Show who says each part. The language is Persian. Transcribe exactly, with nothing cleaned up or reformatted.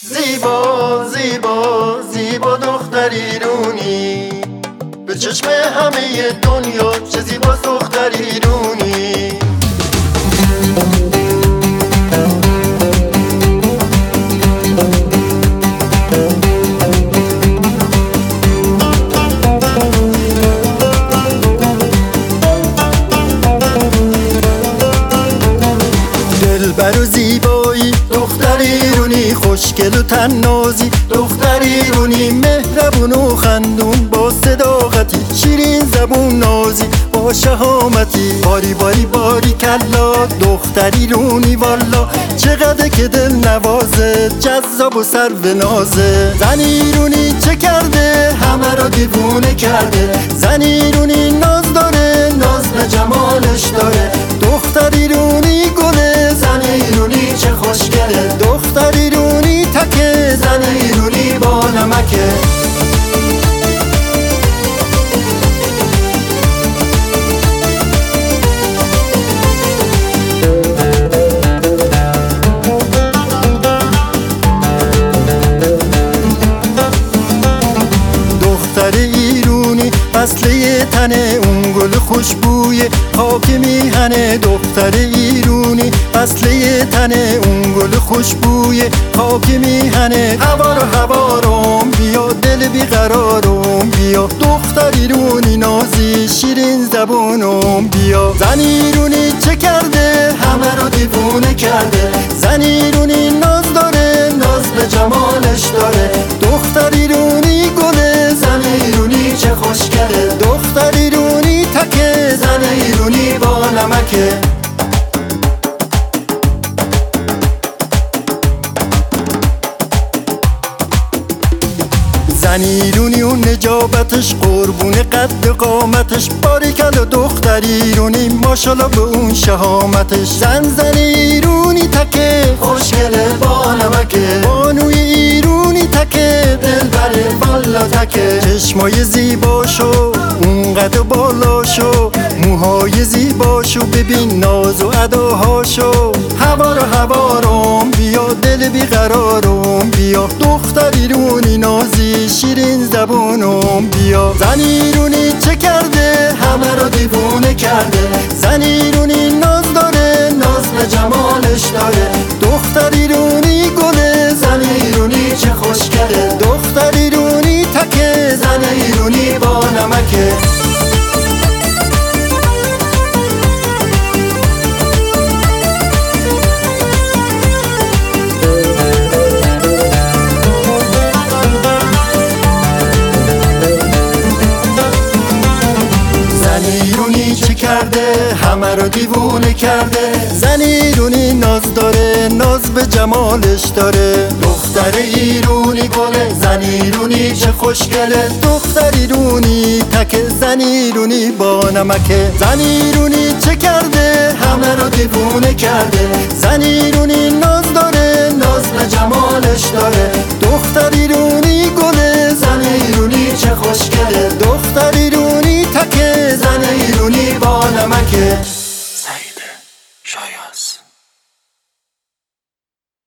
Speaker 1: زیبا زیبا زیبا دختر ایرونی، به چشم همه دنیا چه زیباست دختر ایرونی. دلبر و زیبایی دختر ایرونی، خوشگل و تنازی دختر ایرونی، مهربون و خندون با صداقتی، شیرین زبون نازی با شهامتی. باری باری باری کلا دختر ایرونی، والا چقدر که دل نوازه، جذاب و سرو نازه. زن ایرونی چه کرده همه را دیوونه کرده، زن ایرونی ناز داره، ناز به جمالش داره. دختر ایرونی گله، زن ایرونی چه خوشگله، دختر ایرونی تکه، زن ایرونی با نمکه. دختر ایرونی اصله تنه، اون گل خوشبوی خاک میهنه. دختر ایرونی اصله تنه، اون گل خوشبوی خاک میهنه. هوا رو هوا روم بیا، دل بیقرارم بیا، دختر ایرونی نازی شیرین زبونم بیا. زن ایرونی چه کرده همه رو دیوونه کرده، زن ایرونی ناز داره، ناز به جمالش داره. دختر ایرونی گله، زن ایرونی چه خوشگله، دختر ایرونی تکه، زن ایرونی با نمکه. زن ایرونی و نجابتش، قربون قد قامتش، باریکلا دختر ایرونی ماشالله به اون شهامتش. زن زن ایرونی تکه، خوشگله با نمکه، بانوی ایرونی تکه، دلبره والا تکه. چشمای زیباشو اون قد بالاشو، موهای زیباشو ببین ناز و اداهاشو. هوا رو هوا روم بیا، دل بیقرارم بیا، دختر ایرونی نازی شیرین زبونم بیا. زن ایرونی چه کرده همه رو دیوونه کرده، زن ایرونی ناز داره، ناز به جمالش داره. دختر ایرونی گله، زن ایرونی چه خوشگله، دختر ایرونی تکه، زن ایرونی با نمکه. چه کرده همه رو دیوونه کرده، زن ایرونی ناز داره، ناز به جمالش داره. دختر ایرونی گله، زن ایرونی چه خوشگله، دختر ایرونی تکه، زن ایرونی با نمکه. زن ایرونی چه کرده همه رو دیوونه کرده، زن ایرونی ناز داره، ناز به جمالش داره. دختر ایرونی